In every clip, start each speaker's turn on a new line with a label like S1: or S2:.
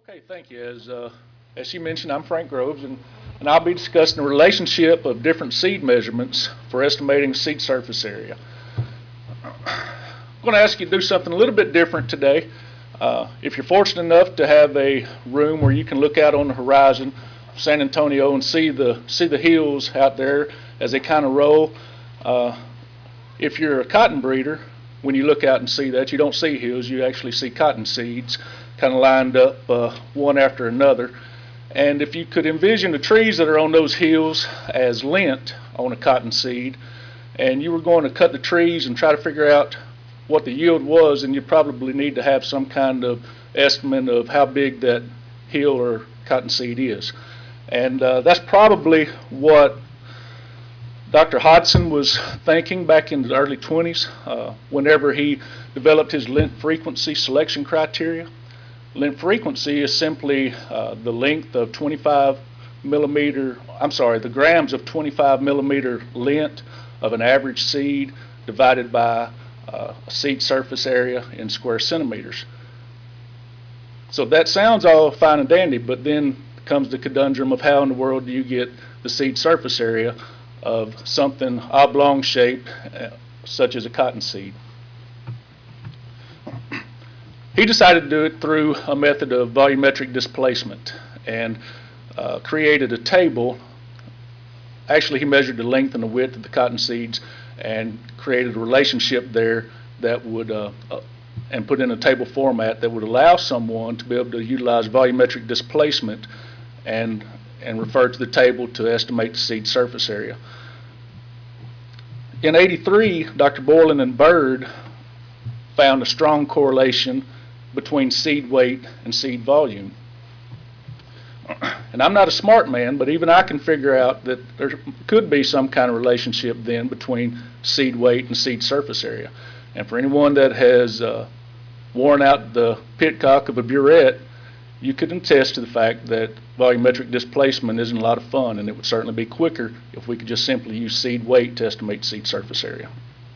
S1: Okay, thank you. As she mentioned, I'm Frank Groves, and I'll be discussing the relationship of different seed measurements for estimating seed surface area. I'm going to ask you to do something a little bit different today. If you're fortunate enough to have a room where you can look out on the horizon of San Antonio and see the hills out there as they kind of roll, if you're a cotton breeder, when you look out and see that, you don't see hills, you actually see cotton seeds kind of lined up one after another. And if you could envision the trees that are on those hills as lint on a cotton seed, and you were going to cut the trees and try to figure out what the yield was, and you probably need to have some kind of estimate of how big that hill or cotton seed is. And that's probably what Dr. Hodson was thinking back in the early 20s whenever he developed his lint frequency selection criteria. Lint frequency is simply the length of 25 millimeter, the grams of 25 millimeter lint of an average seed divided by a seed surface area in square centimeters. So that sounds all fine and dandy, but then comes the conundrum of how in the world do you get the seed surface area of something oblong shaped such as a cotton seed. He decided to do it through a method of volumetric displacement and created a table. Actually, he measured the length and the width of the cotton seeds and created a relationship there that would and put in a table format that would allow someone to be able to utilize volumetric displacement and refer to the table to estimate the seed surface area. In '83, Dr. Borland and Bird found a strong correlation between seed weight and seed volume. And I'm not a smart man, but even I can figure out that there could be some kind of relationship then between seed weight and seed surface area. And for anyone that has worn out the pitcock of a burette, you could attest to the fact that volumetric displacement isn't a lot of fun, and it would certainly be quicker if we could just simply use seed weight to estimate seed surface area.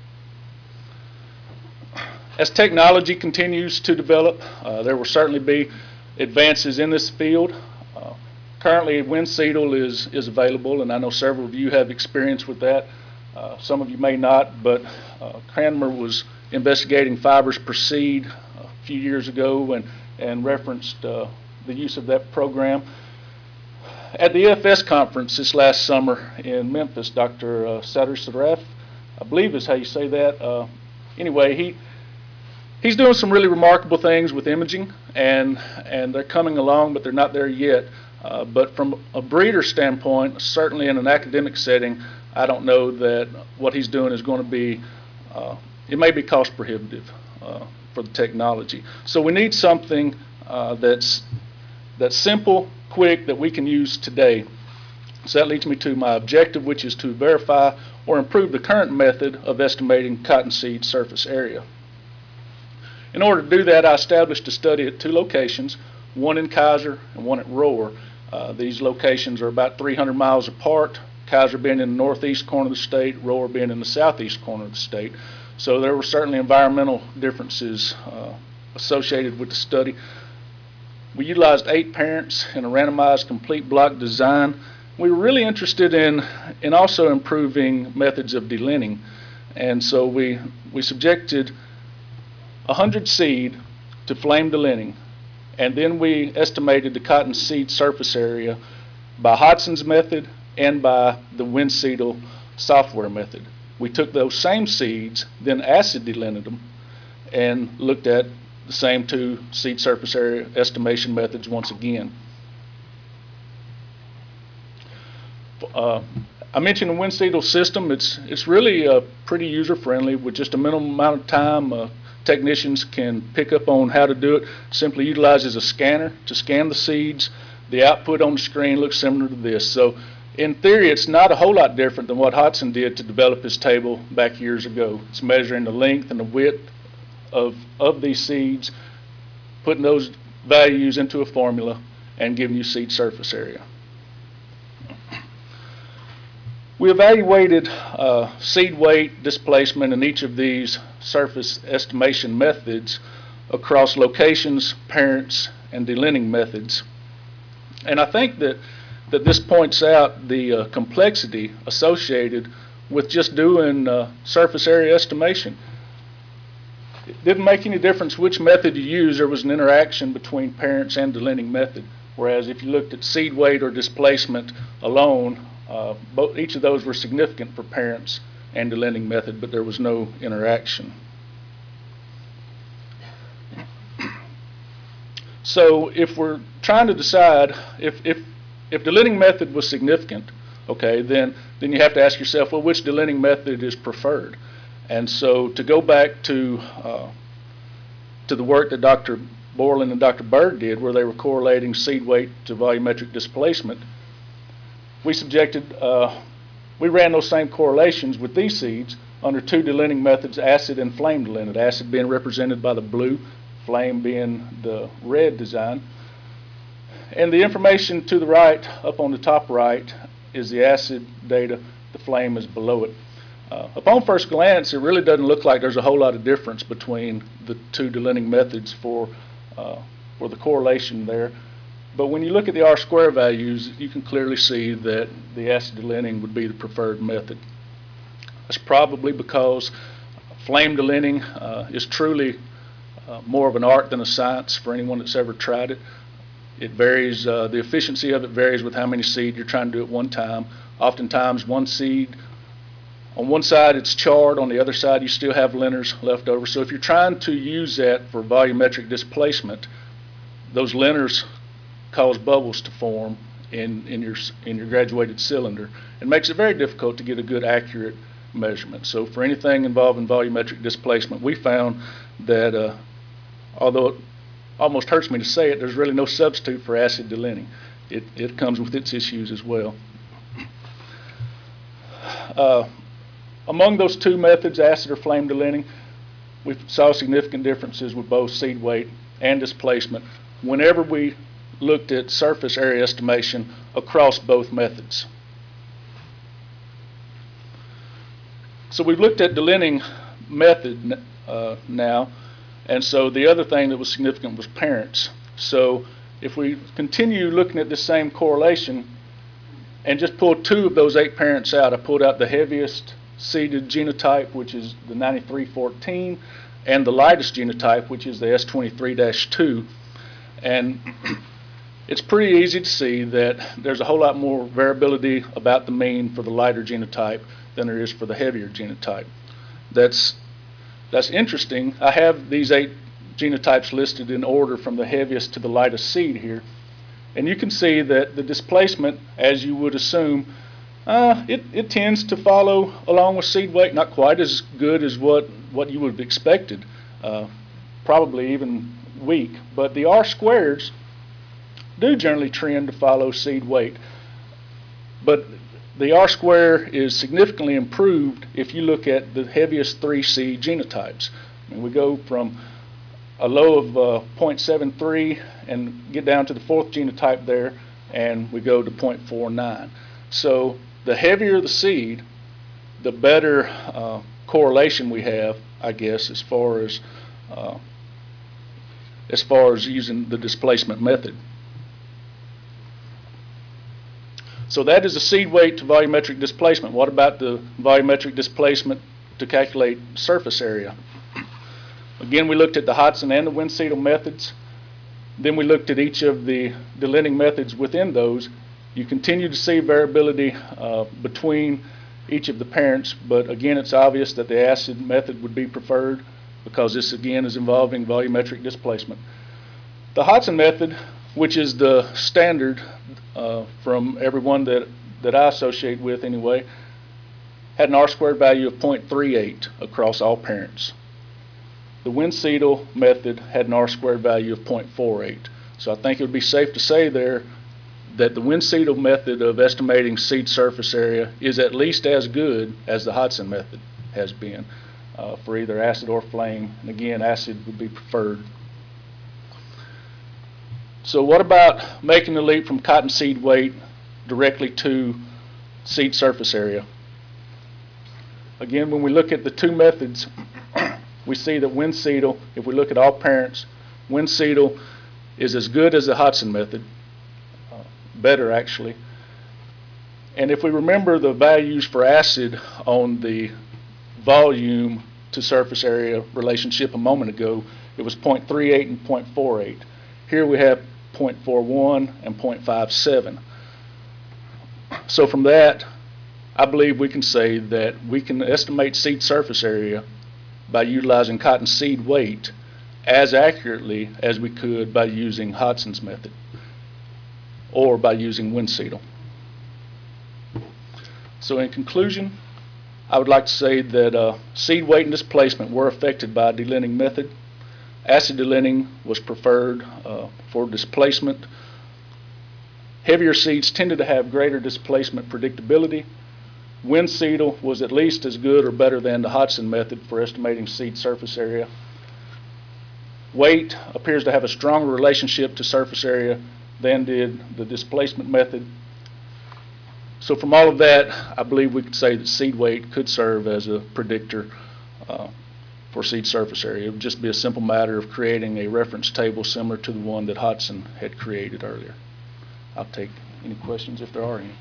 S1: As technology continues to develop, there will certainly be advances in this field. Currently, WinSeedle is available, and I know several of you have experience with that. Some of you may not, but Cranmer was investigating fibers per seed a few years ago and referenced the use of that program. At the EFS conference this last summer in Memphis, Dr. Sadur-Saraf, I believe is how you say that. Anyway, he's doing some really remarkable things with imaging, and they're coming along, but they're not there yet. But from a breeder standpoint, certainly in an academic setting, I don't know that what he's doing is going to be, it may be cost prohibitive for the technology. So we need something that's simple, quick, that we can use today. So that leads me to my objective, which is to verify or improve the current method of estimating cottonseed surface area. In order to do that, I established a study at two locations, one in Keizer and one at Rohr. These locations are about 300 miles apart, Keizer being in the northeast corner of the state, Rohr being in the southeast corner of the state. So there were certainly environmental differences associated with the study. We utilized 8 parents in a randomized complete block design. We were really interested in also improving methods of delinting. And so we subjected 100 seed to flame delinting, and then we estimated the cotton seed surface area by Hodson's method and by the WinSeedle software method. We took those same seeds, then acid delinted them, and looked at the same two seed surface area estimation methods once again. I mentioned the WinSeedle system. It's really pretty user-friendly with just a minimum amount of time. Technicians can pick up on how to do it. Simply utilizes a scanner to scan the seeds. The output on the screen looks similar to this. So in theory, it's not a whole lot different than what Hodson did to develop his table back years ago. It's measuring the length and the width of these seeds, putting those values into a formula, and giving you seed surface area. We evaluated seed weight, displacement in each of these surface estimation methods across locations, parents, and delinning methods. And I think that this points out the complexity associated with just doing surface area estimation. It didn't make any difference which method you used. There was an interaction between parents and delinning method. Whereas if you looked at seed weight or displacement alone, each of those were significant for parents and delinning method, but there was no interaction. So if we're trying to decide if delinning method was significant, okay, then you have to ask yourself, well, which delinning method is preferred? And so to go back to the work that Dr. Borland and Dr. Bird did, where they were correlating seed weight to volumetric displacement, we ran those same correlations with these seeds under two delinning methods, acid and flame delinning, acid being represented by the blue, flame being the red design. And the information to the right, up on the top right, is the acid data, the flame is below it. Upon first glance, it really doesn't look like there's a whole lot of difference between the two delinning methods for the correlation there. But when you look at the R-square values, you can clearly see that the acid delinning would be the preferred method. That's probably because flame delinning is truly more of an art than a science for anyone that's ever tried it. It varies, the efficiency of it varies with how many seed you're trying to do at one time. Oftentimes one seed, on one side it's charred, on the other side you still have liners left over. So if you're trying to use that for volumetric displacement, those liners cause bubbles to form in your graduated cylinder. It makes it very difficult to get a good accurate measurement. So for anything involving volumetric displacement, we found that although it almost hurts me to say it, there's really no substitute for acid delinning. It comes with its issues as well. Among those two methods, acid or flame delinning, we saw significant differences with both seed weight and displacement whenever we looked at surface area estimation across both methods. So we've looked at delinning method now, and so the other thing that was significant was parents. So if we continue looking at the same correlation and just pull two of those 8 parents out, I pulled out the heaviest seeded genotype, which is the 9314, and the lightest genotype, which is the S23-2. And it's pretty easy to see that there's a whole lot more variability about the mean for the lighter genotype than there is for the heavier genotype. That's interesting. I have these 8 genotypes listed in order from the heaviest to the lightest seed here. And you can see that the displacement, as you would assume, it tends to follow along with seed weight, not quite as good as what you would have expected, probably even weak. But the R-squareds do generally trend to follow seed weight. But the R-square is significantly improved if you look at the heaviest 3 seed genotypes. And we go from a low of 0.73 and get down to the 4th genotype there, and we go to 0.49. So the heavier the seed, the better correlation we have, I guess, as far as using the displacement method. So that is the seed weight to volumetric displacement. What about the volumetric displacement to calculate surface area? Again, we looked at the Hodson and the Wensietel methods. Then we looked at each of the delinning methods within those. You continue to see variability between each of the parents, but again, it's obvious that the acid method would be preferred because this again is involving volumetric displacement. The Hodson method, which is the standard from everyone that I associate with anyway, had an R-squared value of 0.38 across all parents. The Wensietel method had an R-squared value of 0.48. So I think it would be safe to say there that the Wensietel method of estimating seed surface area is at least as good as the Hodson method has been for either acid or flame. And again, acid would be preferred. So what about making the leap from cotton seed weight directly to seed surface area? Again, when we look at the two methods, we see that Wensietel, if we look at all parents, Wensietel is as good as the Hodson method, better actually. And if we remember the values for acid on the volume to surface area relationship a moment ago, it was 0.38 and 0.48. Here we have 0.41 and 0.57. So from that, I believe we can say that we can estimate seed surface area by utilizing cotton seed weight as accurately as we could by using Hodson's method or by using Windseedle. So in conclusion, I would like to say that seed weight and displacement were affected by a delinting method. Acid delinting was preferred for displacement. Heavier seeds tended to have greater displacement predictability. Windseedle was at least as good or better than the Hodson method for estimating seed surface area. Weight appears to have a stronger relationship to surface area than did the displacement method. So from all of that, I believe we could say that seed weight could serve as a predictor for seed surface area. It would just be a simple matter of creating a reference table similar to the one that Hodson had created earlier. I'll take any questions if there are any.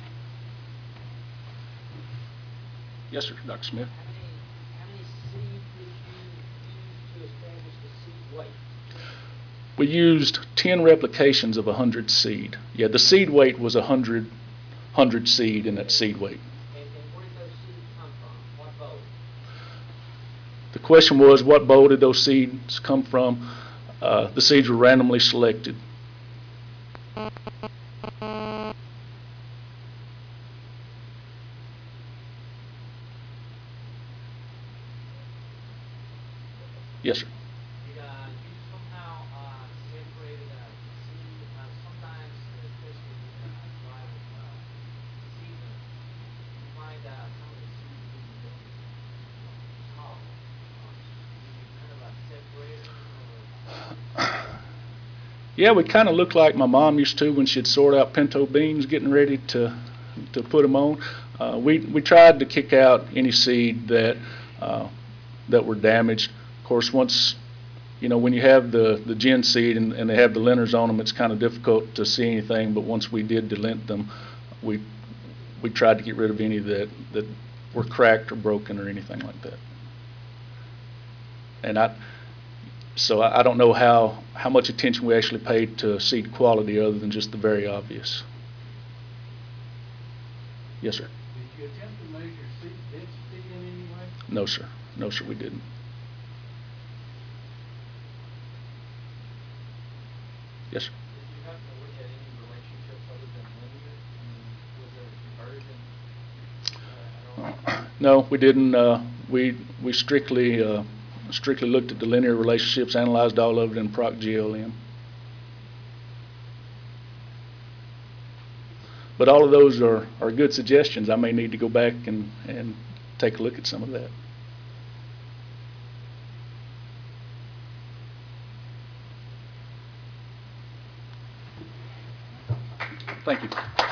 S1: Yes, sir, Dr. Smith.
S2: How many seed did you use to establish the seed weight?
S1: We used 10 replications of 100 seed. Yeah, the seed weight was 100 seed in that seed weight.
S2: And where did those seeds come from? What bowl?
S1: The question was, what bowl did those seeds come from? The seeds were randomly selected. Yes, sir.
S2: Did you somehow separate seed? Sometimes, especially in dry season, you find some of the seeds being small. Did you kind of separate them?
S1: Yeah, we kind of look like my mom used to when she'd sort out pinto beans getting ready to put them on. We tried to kick out any seed that were damaged. Of course, once, you know, when you have the gin seed and they have the linters on them, it's kind of difficult to see anything, but once we did delint them, we tried to get rid of any that were cracked or broken or anything like that. And so I don't know how much attention we actually paid to seed quality other than just the very obvious. Yes, sir.
S3: Did you attempt to measure seed density in any way?
S1: No, sir. No, sir, we didn't. Yes, sir.
S2: Did you have to look at any relationships other than linear? Was there a conversion?
S1: No, we didn't. We strictly looked at the linear relationships, analyzed all of it in Proc GLM. But all of those are good suggestions. I may need to go back and take a look at some of that. Thank you.